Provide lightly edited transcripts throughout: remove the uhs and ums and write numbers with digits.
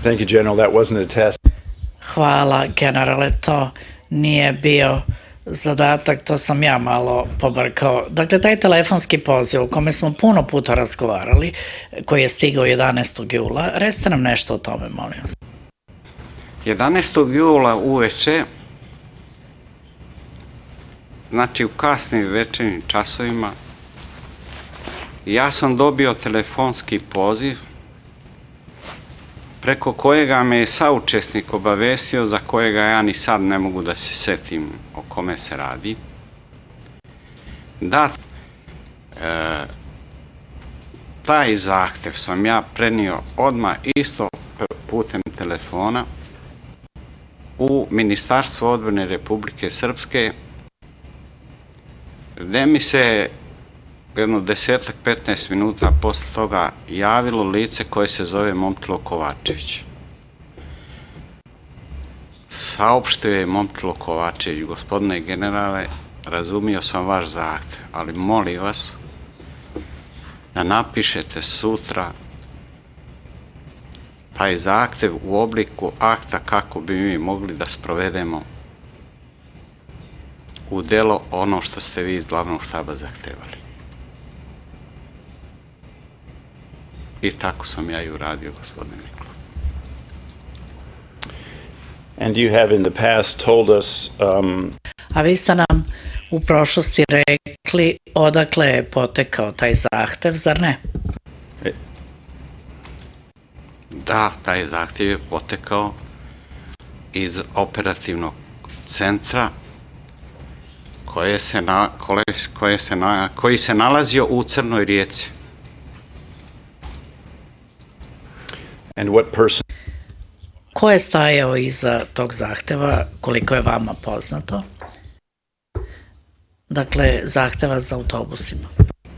Thank you, General. That wasn't a test. Hvala, generale, to nije bio zadatak, to sam ja malo pobrkao. Dakle, taj telefonski poziv o kome smo puno puta razgovarali, koji je stigao 11. jula, recite nam nešto o tome, molim vas. 11. jula uveče, znači u kasnim večernjim časovima, ja sam dobio telefonski poziv preko kojega me je saučesnik obavestio, za kojega ja ni sad ne mogu da se setim o kome se radi, da taj zahtev sam ja prenio odmah isto putem telefona u Ministarstvo odbrane Republike Srpske, gde mi se jedno 10-15 minuta posle toga javilo lice koje se zove Momčilo Kovačević. Saopštio je Momčilo Kovačević: gospodine generale, razumio sam vaš zahtev, ali molim vas da napišete sutra taj zahtev u obliku akta kako bi mi mogli da sprovedemo u delo ono što ste vi iz glavnog štaba zahtevali. I tako sam ja i uradio, gospodine Nikola. And you have in the past told us... A vi ste nam u prošlosti rekli odakle je potekao taj zahtev, zar ne? Da, taj zahtev je potekao iz operativnog centra koji se nalazio u Crnoj Rijeci. And what person... Ko je stajao iza tog zahteva, koliko je vama poznato? Dakle, zahteva za autobusima.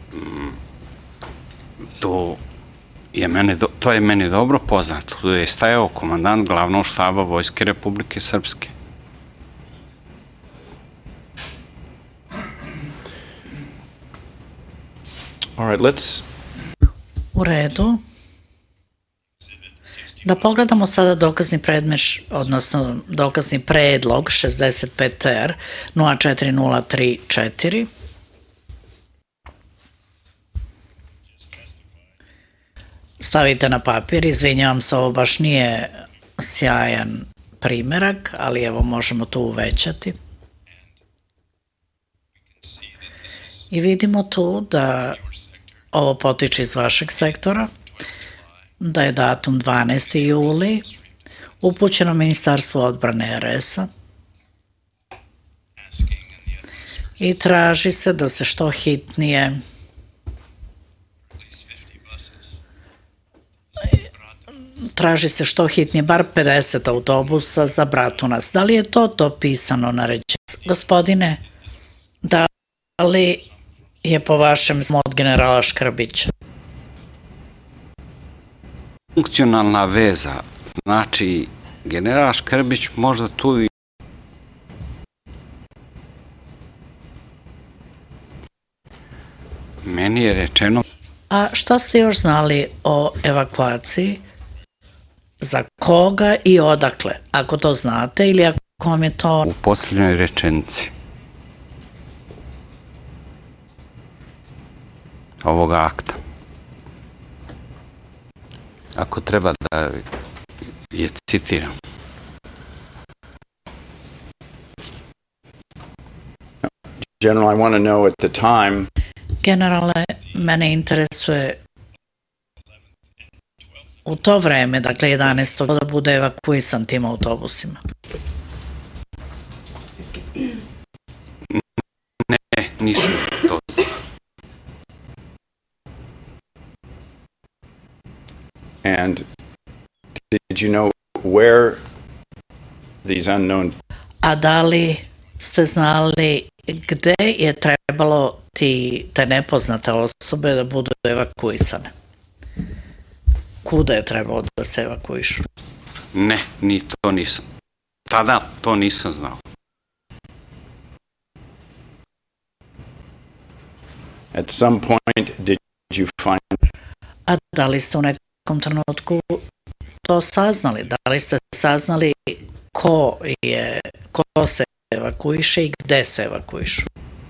To je meni dobro poznato. Tu je stajao komandant glavnog štaba Vojske Republike Srpske. All right, let's... U redu. Da pogledamo sada dokazni predmet, odnosno dokazni predlog 65R 04034. Stavite na papir, izvinjavam se, ovo baš nije sjajan primerak, ali evo možemo to uvećati. I vidimo tu da ovo potiče iz vašeg sektora, da je datum 12. juli, upućeno Ministarstvu odbrane RS-a i traži se da se što hitnije bar 50 autobusa za Bratunac. Da li je to pisano naređenje? Gospodine, da li je po vašem od generala Škrbića? Funkcionalna veza, znači general Škrbić možda tu i... Meni je rečeno... A šta ste još znali o evakuaciji? Za koga i odakle? Ako to znate ili ako vam je to... U posljednjoj rečenici ovoga akta. Ako treba da je citiram. General, I want to know at the time... Generale, mene interesuje u to vreme, dakle 11. da bude evakuisan tim autobusima. Ne, nisam to znao. And did you know where these unknown... A da li ste znali gde je trebalo te nepoznate osobe da budu evakuisane? Kuda je trebalo da se evakuišu? Ne, ni to nisam. Tada to nisam znao. At some point did you find... A da li ste u nekom trenutku to saznali? Da li ste saznali ko se evakuiše i gde se evakuišu?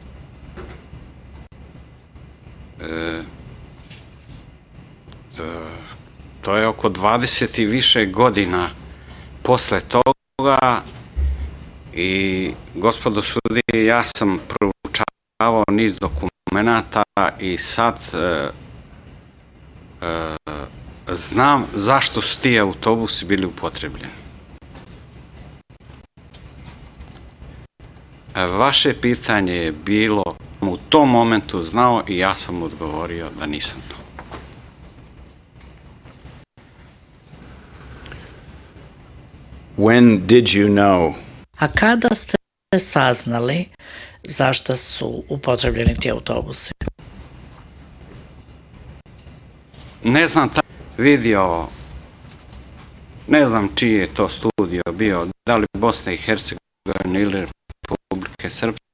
To je oko 20 i više godina posle toga i gospodo sudije, ja sam proučavao niz dokumenata i sad znam zašto su ti autobusi bili upotrebljeni. Vaše pitanje je bilo, u tom momentu znao i ja sam odgovorio da nisam to. When did you know? A kada ste saznali zašto su upotrebljeni ti autobusi? Ne znam, vidio, ne znam čiji je to studio bio, da li Bosne i Hercegovine ili Republike Srpske,